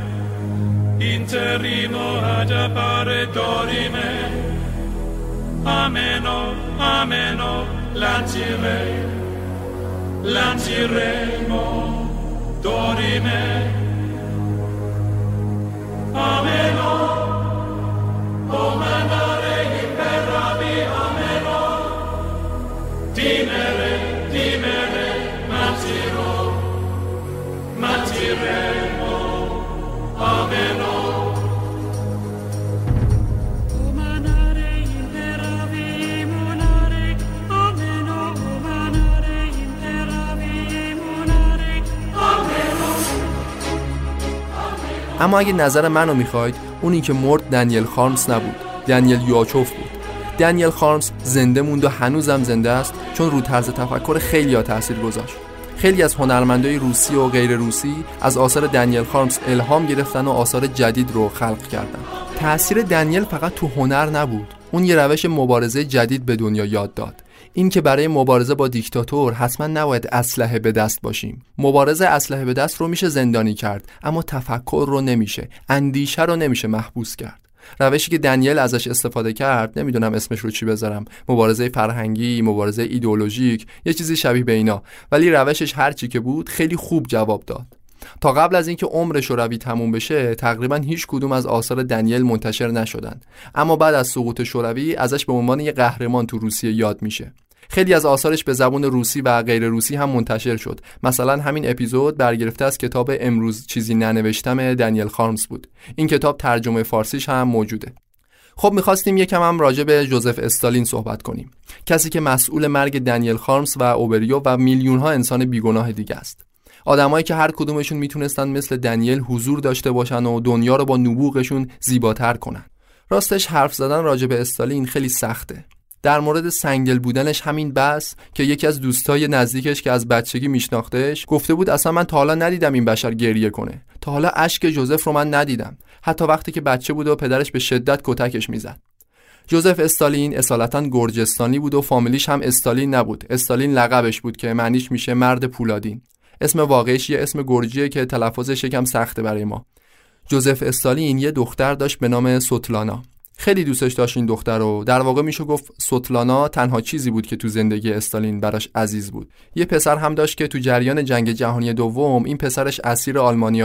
اینترینو هدپاره دوریم آمنو آمنو لانتیرمو دوریم آمنو Omanare imperavi ameno dimere matiremo ameno Omanare imperavi monare ameno Omanare imperavi monare ameno اما اگه نظر منو میخواید، اونی که مرد دنیل خارمز نبود، دنیل یواچوف بود. دنیل خارمز زنده موند و هنوزم زنده است، چون رو طرز تفکر خیلی‌ها تأثیر گذاشت. خیلی از هنرمندای روسی و غیر روسی از آثار دنیل خارمز الهام گرفتن و آثار جدید رو خلق کردن. تأثیر دنیل فقط تو هنر نبود، اون یه روش مبارزه جدید به دنیا یاد داد. این که برای مبارزه با دیکتاتور حتما نباید اسلحه به دست باشیم. مبارزه اسلحه به دست رو میشه زندانی کرد، اما تفکر رو نمیشه، اندیشه رو نمیشه محبوس کرد. روشی که دنیل ازش استفاده کرد، نمیدونم اسمش رو چی بذارم، مبارزه فرهنگی، مبارزه ایدئولوژیک، یه چیزی شبیه به اینا، ولی روشش هر چی که بود خیلی خوب جواب داد. تا قبل از اینکه عمر شوروی تموم بشه تقریبا هیچ کدوم از آثار دنیل منتشر نشدن، اما بعد از سقوط شوروی ازش به عنوان یه قهرمان تو روسیه یاد میشه. خیلی از آثارش به زبان روسی و غیر روسی هم منتشر شد. مثلا همین اپیزود برگرفته از کتاب امروز چیزی ننوشتم دنیل خارمز بود. این کتاب ترجمه فارسیش هم موجوده. خب می‌خواستیم یکم هم راجع به جوزف استالین صحبت کنیم، کسی که مسئول مرگ دنیل خارمز و اوبریو و میلیون‌ها انسان بیگناه دیگه است. آدمایی که هر کدومشون میتونستن مثل دنیل حضور داشته باشن و دنیا رو با نبوغشون زیباتر کنن. راستش حرف زدن راجع به استالین خیلی سخته. در مورد سنگدل بودنش همین بس که یکی از دوستای نزدیکش که از بچگی میشناختش گفته بود اصلا من تا حالا ندیدم این بشر گریه کنه. تا حالا اشک جوزف رو من ندیدم. حتی وقتی که بچه بود و پدرش به شدت کتکش میزد. جوزف استالین اصالتا گرجستانی بود و فامیلیش هم استالین نبود. استالین لقبش بود که معنیش میشه مرد پولادین. اسم واقعیش یه اسم گرجیه که تلفظش یکم سخته برای ما. جوزف استالین یه دختر داشت به نام سوتلانا. خیلی دوستش داشت این دختر رو. در واقع میشه گفت سوتلانا تنها چیزی بود که تو زندگی استالین براش عزیز بود. یه پسر هم داشت که تو جریان جنگ جهانی دوم این پسرش اسیر آلمانیا شد.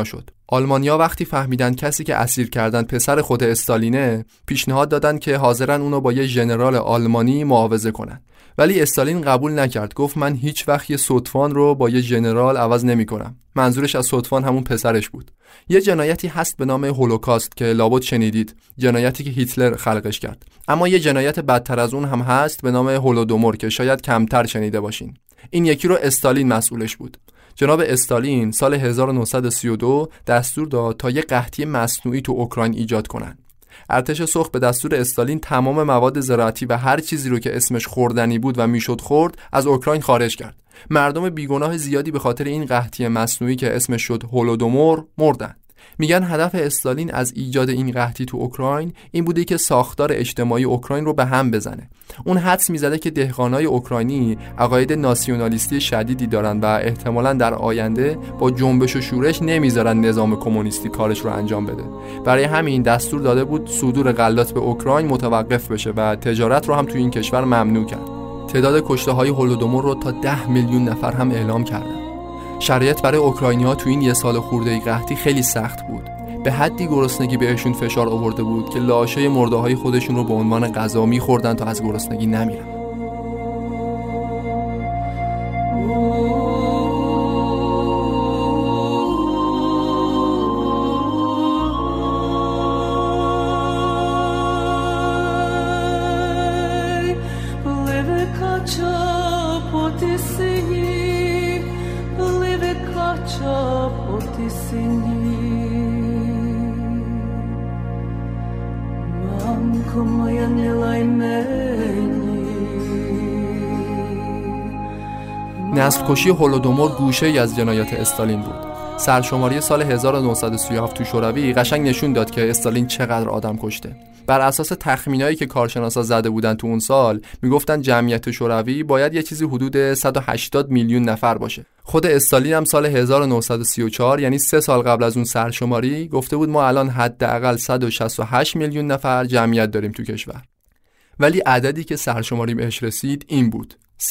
آلمانیا وقتی فهمیدن کسی که اسیر کردن پسر خود استالینه، پیشنهاد دادن که حاضرن اونو با یه ژنرال آلمانی معاوضه کنن. ولی استالین قبول نکرد. گفت من هیچ وقت یه سطفان رو با یه ژنرال عوض نمی‌کنم. منظورش از سطفان همون پسرش بود. یه جنایتی هست به نام هولوکاست که لابد شنیدید، جنایتی که هیتلر خلقش کرد. اما یه جنایت بدتر از اون هم هست به نام هولودومور که شاید کمتر شنیده باشین. این یکی رو استالین مسئولش بود. جناب استالین سال 1932 دستور داد تا یه قحطی مصنوعی تو اوکراین ایجاد کنن. ارتش سرخ به دستور استالین تمام مواد زراعتی و هر چیزی رو که اسمش خوردنی بود و میشد خورد از اوکراین خارج کرد. مردم بیگناه زیادی به خاطر این قحطی مصنوعی که اسمش شد هولودومور مردن. میگن هدف استالین از ایجاد این قحطی تو اوکراین این بوده که ساختار اجتماعی اوکراین رو به هم بزنه. اون حدس میزده که دهقانای اوکراینی عقاید ناسیونالیستی شدیدی دارن و احتمالاً در آینده با جنبش و شورش نمیذارن نظام کمونیستی کارش رو انجام بده. برای همین دستور داده بود صدور غلات به اوکراین متوقف بشه و تجارت رو هم تو این کشور ممنوع کرد. تعداد کشته‌های هولودومور رو تا 10 میلیون نفر هم اعلام کردن. شرایط برای اوکراینی‌ها تو این یه سال خورده قحطی خیلی سخت بود. به حدی گرسنگی بهشون فشار آورده بود که لاشای مرده‌های خودشون رو به عنوان غذا می‌خوردن تا از گرسنگی نمیرن. نسل کشی هولودومور گوشه‌ای از جنایات استالین بود. سرشماری سال 1937 تو شوروی قشنگ نشون داد که استالین چقدر آدم کشته. بر اساس تخمینایی که کارشناسا زده بودن تو اون سال میگفتن جمعیت شوروی باید یه چیزی حدود 180 میلیون نفر باشه. خود استالین هم سال 1934 یعنی 3 سال قبل از اون سرشماری گفته بود ما الان حداقل 168 میلیون نفر جمعیت داریم تو کشور. ولی عددی که سرشماری بهش رسید این بود: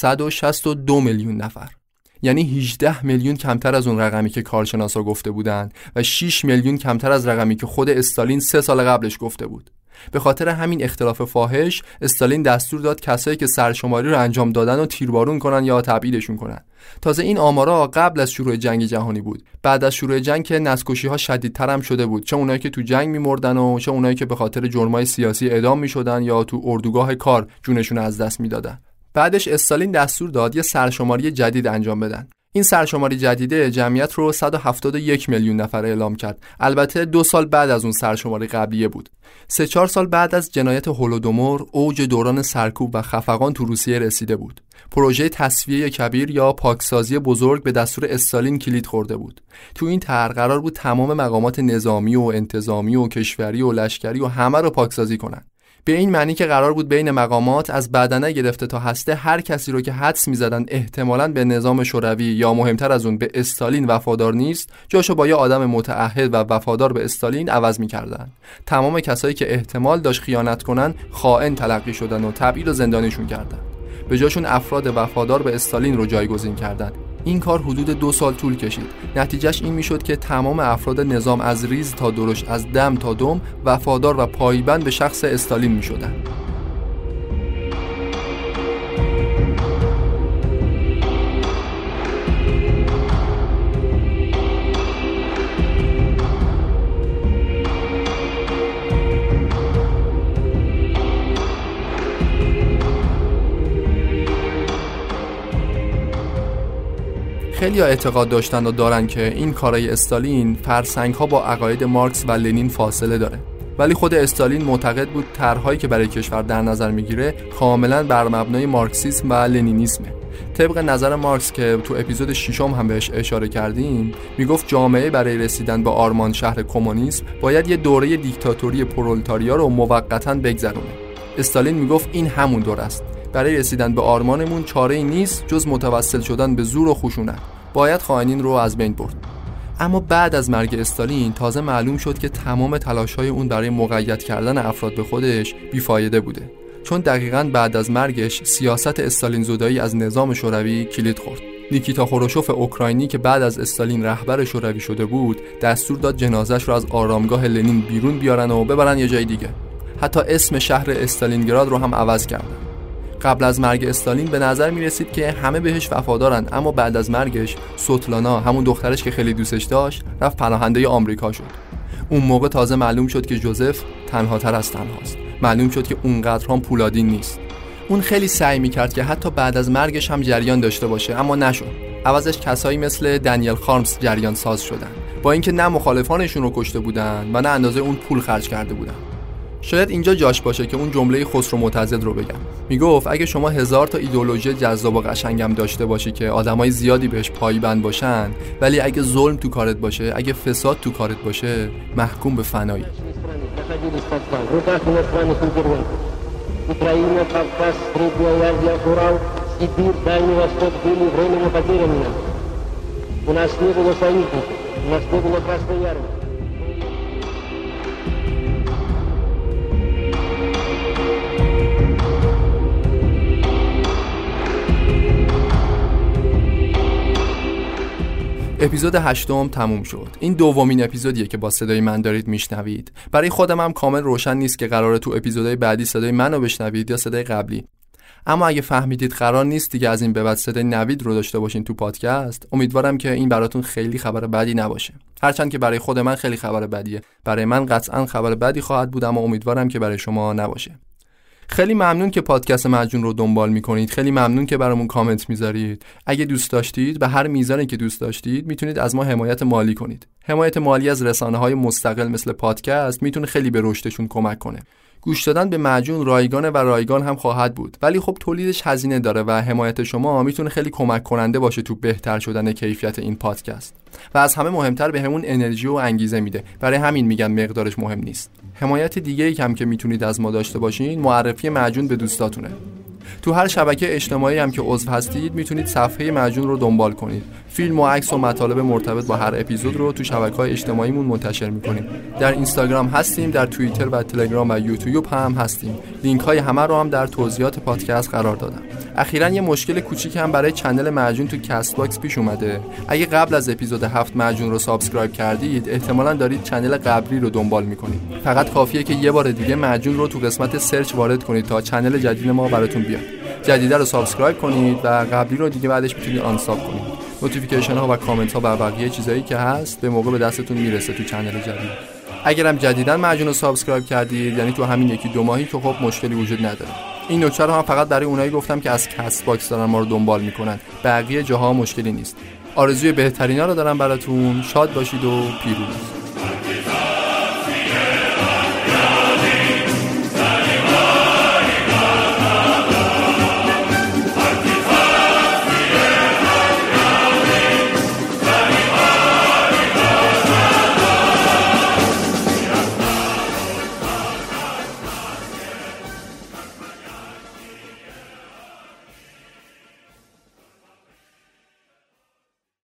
162 میلیون نفر. یعنی 18 میلیون کمتر از اون رقمی که کارشناسا گفته بودن و 6 میلیون کمتر از رقمی که خود استالین 3 سال قبلش گفته بود. به خاطر همین اختلاف فاحش استالین دستور داد کسایی که سرشماری رو انجام دادن و تیربارون کنن یا تبعیدشون کنن. تازه این آمارا قبل از شروع جنگ جهانی بود. بعد از شروع جنگ که نسل‌کشی‌ها شدیدتر هم شده بود، چه اونایی که تو جنگ می‌مردن و چه اونایی که به خاطر جرمای سیاسی اعدام می‌شدن یا تو اردوگاه کار جونشون از دست می‌دادن. بعدش استالین دستور داد یه سرشماری جدید انجام بدن. این سرشماری جدیده جمعیت رو 171 میلیون نفر اعلام کرد. البته 2 سال بعد از اون سرشماری قبلیه بود. 3-4 سال بعد از جنایت هولودومور اوج دوران سرکوب و خفقان تو روسیه رسیده بود. پروژه تصفیه کبیر یا پاکسازی بزرگ به دستور استالین کلید خورده بود. تو این طرح قرار بود تمام مقامات نظامی و انتظامی و کشوری و لشکری و همه رو پاکسازی کنن. به این معنی که قرار بود بین مقامات از بدنه گرفته تا هسته هر کسی رو که حدس می‌زدن احتمالاً به نظام شوروی یا مهمتر از اون به استالین وفادار نیست، جاشو با یه آدم متعهد و وفادار به استالین عوض می‌کردن. تمام کسایی که احتمال داشت خیانت کنن خائن تلقی شدن و تبعید و زندانیشون کردن. به جاشون افراد وفادار به استالین رو جایگزین کردن. این کار حدود 2 سال طول کشید. نتیجهش این میشد که تمام افراد نظام از ریز تا درشت، از دم تا دم وفادار و پایبند به شخص استالین میشدن. خیلی اعتقاد داشتن و دارن که این کارای استالین فرسنگ‌ها با عقاید مارکس و لنین فاصله داره. ولی خود استالین معتقد بود طرح‌هایی که برای کشور در نظر میگیره کاملاً بر مبنای مارکسیسم و لنینیسمه. طبق نظر مارکس که تو اپیزود 6 هم بهش اشاره کردیم، میگفت جامعه برای رسیدن به آرمان شهر کمونیسم باید یه دوره دیکتاتوری پرولتاریا رو موقتاً بگذرونه. استالین میگفت این همون دوره است. برای رسیدن به آرمانمون چاره‌ای نیست جز متوسل شدن به زور و خشونت. باید خائنین رو از بین برد. اما بعد از مرگ استالین تازه معلوم شد که تمام تلاش‌های اون برای مقید کردن افراد به خودش بیفایده بوده. چون دقیقاً بعد از مرگش سیاست استالین زدایی از نظام شوروی کلید خورد. نیکیتا خروشوف اوکراینی که بعد از استالین رهبر شوروی شده بود، دستور داد جنازه‌اش رو از آرامگاه لنین بیرون بیارن و ببرن یه جای دیگه. حتی اسم شهر استالینگراد رو هم عوض کردن. قبل از مرگ استالین به نظر می رسید که همه بهش وفادارن، اما بعد از مرگش سوتلانا، همون دخترش که خیلی دوستش داشت، رفت پناهنده آمریکا شد. اون موقع تازه معلوم شد که جوزف تنها تر از تنهاست. معلوم شد که اونقدر هم پولادین نیست. اون خیلی سعی میکرد که حتی بعد از مرگش هم جریان داشته باشه، اما نشد. عوضش کسایی مثل دنیل خارمز جریان ساز شدن، با اینکه نه مخالفانشون رو کشته بودن و نه اندازه اون پول خرج کرده بودن. شاید اینجا جاش باشه که اون جمله خسرو معتضد رو بگم. میگفت اگه شما 1000 تا ایدئولوژی جذاب و قشنگم داشته باشی که آدمای زیادی بهش پایبند باشن، ولی اگه ظلم تو کارت باشه، اگه فساد تو کارت باشه، محکوم به فنایی. Украина, Кавказ, Средняя Азия, Урал, Сибирь, Дальний Восток были временно потерянными. У нас не было союзников, у нас не было Красной Армии. اپیزود 8 تموم شد. این دومین اپیزودیه که با صدای من دارید میشنوید. برای خودم هم کامل روشن نیست که قراره تو اپیزودهای بعدی صدای منو بشنوید یا صدای قبلی. اما اگه فهمیدید قرار نیست دیگه از این به بعد صدای نوید رو داشته باشین تو پادکست، امیدوارم که این براتون خیلی خبر بدی نباشه. هرچند که برای خود من خیلی خبر بدیه. برای من قطعاً خبر بدی خواهد بود، اما امیدوارم که برای شما نباشه. خیلی ممنون که پادکست معجون رو دنبال میکنید. خیلی ممنون که برامون کامنت میذارید. اگه دوست داشتید، به هر میزانی که دوست داشتید، میتونید از ما حمایت مالی کنید. حمایت مالی از رسانه‌های مستقل مثل پادکست میتونه خیلی به رشدشون کمک کنه. گوش دادن به معجون رایگانه و رایگان هم خواهد بود، ولی خب تولیدش هزینه داره و حمایت شما میتونه خیلی کمک کننده باشه تو بهتر شدن کیفیت این پادکست. و از همه مهمتر بهمون انرژی و انگیزه میده. برای همین میگم مقدارش مهم نیست. حمایت دیگه‌ای هم که میتونید از ما داشته باشین، معرفی معجون به دوستاتونه. تو هر شبکه اجتماعی هم که عضو هستید میتونید صفحه معجون رو دنبال کنید. فیلم و عکس و مطالب مرتبط با هر اپیزود رو تو شبکه‌های اجتماعیمون منتشر می‌کنیم. در اینستاگرام هستیم، در توییتر و تلگرام و یوتیوب هم هستیم. لینک‌های همه رو هم در توضیحات پادکست قرار دادم. اخیراً یه مشکل کوچیک هم برای چنل معجون تو کست باکس پیش اومده. اگه قبل از اپیزود 7 معجون رو سابسکرایب کردید، احتمالاً دارید چنل قبلی رو دنبال می‌کنید. فقط کافیه که یه بار دیگه معجون رو تو قسمت سرچ وارد کنید تا چنل جدید ما براتون بیاد. جدیده رو سابسکرایب کنید و قبلی رو دیگه بعدش میتونید آنساب کنید. نوتیفیکیشن ها و کامنت ها و بقیه چیزایی که هست به موقع به دستتون میرسه تو چنل جدید. اگرم جدیداً معجون رو سابسکرایب کردید، یعنی تو همین 1-2 ماهی، که خب مشکلی وجود نداره. این نکته رو هم فقط برای اونایی گفتم که از کست باکس دارن ما رو دنبال میکنن. بقیه جاها مشکلی نیست. آرزوی بهترینا رو دارم براتون. شاد باشید و پیروز.